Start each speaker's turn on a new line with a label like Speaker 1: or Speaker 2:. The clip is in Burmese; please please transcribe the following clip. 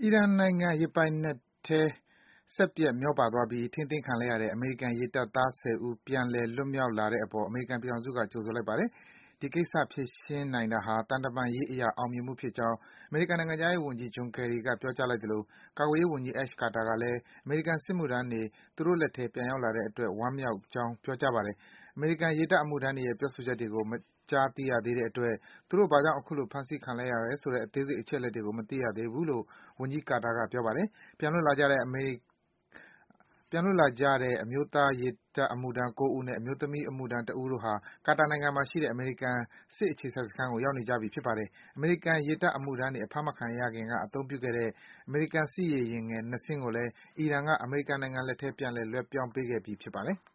Speaker 1: အီရန်နိုင်ငံရေပိုင်နက်ထဲ စက်ပျက်မျောပါသွားပြီး ထိန်းသိမ်းခံလိုက်ရတဲ့ အမေရိကန်ရေတပ်သား ၁၀ ဦး ပြန်လည် လွတ်မြောက်လာတဲ့အပေါ် အမေရိကန်ပြည်ထောင်စုက ကြိုဆိုလိုက်ပါတယ်။ ဒီကိစ္စ ဖြေရှင်းနိုင်တာဟာ သံတမန်ရေးအရ အောင်မြင်မှုဖြစ်ကြောင်း အမေရိကန်နိုင်ငံခြားရေးဝန်ကြီး John Kerry က ပြောကြားလိုက်သလို ကာကွယ်ရေးဝန်ကြီး Ash Carter ကလည်း အမေရိကန်စစ်မှုထမ်းတွေ သူတို့လက်ထဲ ပြန်ရောက်လာတဲ့အတွက် ဝမ်းမြောက်ကြောင်း ပြောကြားပါတယ်။ အမေရိကန် ရေတပ်အမှုထမ်းတွေရဲ့ ပြောဆိုချက်တွေကို မကြားသိရသေးတဲ့အတွက် သူတို့ ဘာကြောင့် အခုလို ဖမ်းဆီးခံလိုက်ရတယ်ဆိုတဲ့ အသေးစိတ် အချက်အလက်တွေကို မသိရသေးဘူးလို့ ဝန်ကြီး Carter က ပြောပါတယ်။ ပြန်လွတ်လာကြတဲ့ အမျိုးသားရေတပ်အမှုထမ်း ၉ ဦးနဲ့ အမျိုးသမီးအမှုထမ်း ၁ ဦးတို့ဟာ ကာတာနိုင်ငံမှာရှိတဲ့ အမေရိကန် စစ်အခြေစိုက်စခန်းကို ရောက်နေကြပြီ ဖြစ်ပါတယ်။ အမေရိကန်ရေတပ်အမှုထမ်းတွေ အဖမ်းမခံရခင်က အသုံးပြုခဲ့တဲ့ အမေရိကန် စစ်ရေယာဉ်ငယ် ၂ စင်းကိုလည်း အီရန်က အမေရိကန်နိုင်ငံလက်ထဲ ပြန်လည် လွဲှပြောင်းပေးခဲ့ပြီး ဖြစ်ပါတယ်။